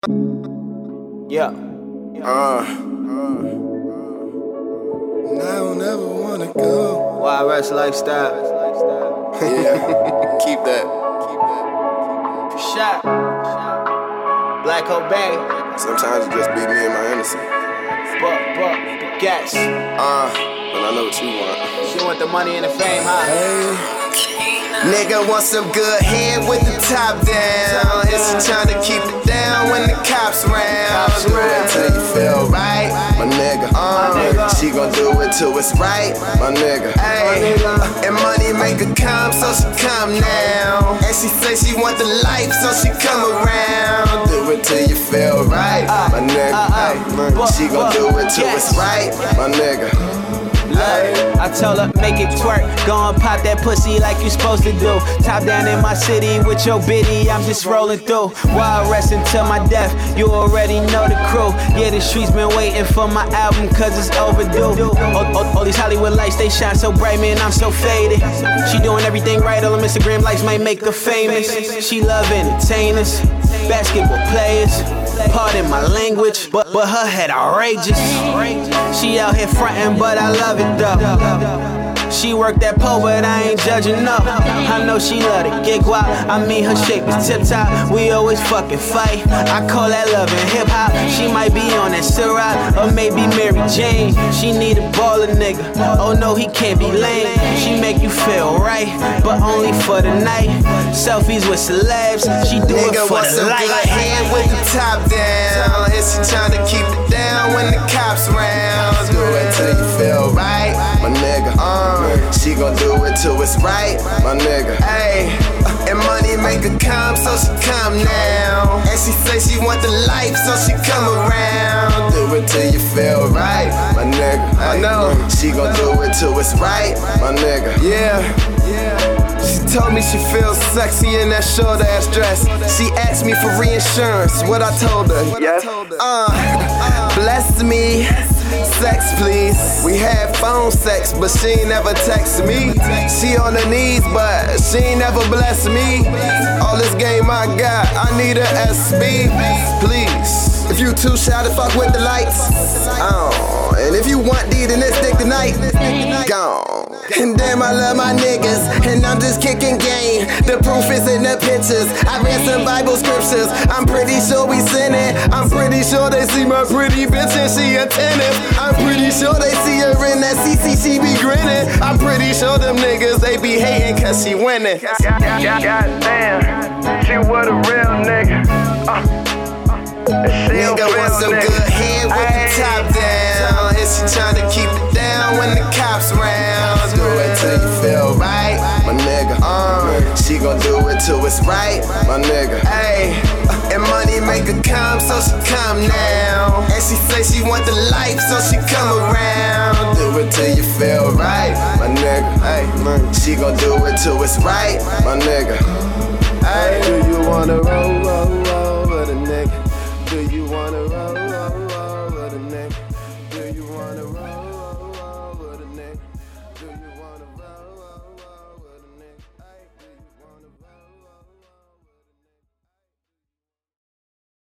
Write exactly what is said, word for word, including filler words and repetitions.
Yeah. Uh, and I don't ever wanna go. Y R S lifestyle. Yeah, keep that. Shot. Black Hole Bay. Sometimes it just be me and my innocence. Buck, buck, gas. Uh, but I know what you want. She want the money and the fame, huh? Hey. Nigga want some good head with the top down. Is she tryna keep it down when the cops round? Do it till you feel right, my nigga. Uh, she gon' do it till it's right, my nigga. Ay, and money make her come, so she come now. And she say she want the life, so she come around. Do it till you feel right, my nigga. Ay, she gon' do it till it's right, my nigga. I told her, make it twerk. Go and pop that pussy like you supposed to do. Top down in my city with your biddy, I'm just rolling through. Wild rest until my death, you already know the crew. Yeah, the streets been waiting for my album cause it's overdue. All, all, all these Hollywood lights, they shine so bright, man, I'm so faded. She doing everything right, all them Instagram likes might make her famous. She love entertainers, basketball players. Pardon my language, but, but her head outrageous. She out here frontin', but I love it though. She work that pole, but I ain't judging up. I know she love the gig wild. I mean, her shape is tip top. We always fucking fight. I call that love and hip hop. She might be on that Ciroc, or maybe Mary Jane. She need a baller nigga. Oh no, he can't be lame. She make you feel right, but only for the night. Selfies with celebs, she do nigga it for the light. Good head with the top down. Is she tryna keep it down when the cops round? Do it till you feel right, my nigga. Uh, she gon' do it till it's right, my nigga. Ay, and money make her come, so she come now. And she say she want the life, so she come around. Do it till you feel right, my nigga. I know she gon' do it till it's right, my nigga. Yeah. She told me she feels sexy in that short ass dress. She asked me for reinsurance, what I told her. Yes. Uh, bless me, sex please. We had phone sex, but she ain't never text me. She on her knees, but she ain't never blessed me. All this game I got, I need a S B, please. If you too shy to fuck with the lights, oh, and if you want D, then let's stick tonight. Gone. And damn, I love my niggas, and I'm just kicking game. The proof is in the pictures. I read some Bible scriptures. I'm pretty sure we sinning. I'm pretty sure they see my pretty bitch and she attentive. I'm pretty sure they see her in that C C, she be grinning. I'm pretty sure them niggas, they be hating cause she winning. Goddamn, she was a real nigga. Uh. Nigga want some good head with the top down. Is she tryna keep it down when the cops round? Do it till you feel right, my nigga. Uh, she gon' do it till it's right, my nigga. Ay, and money make her come, so she come now. And she say she want the life, so she come around. Do it till you feel right, my nigga. Ay, she gon' do it till it's right, my nigga. Ay, do you wanna roll, roll, roll with a nigga? Do you wanna roll, roll, roll with a nigga? Do you wanna roll?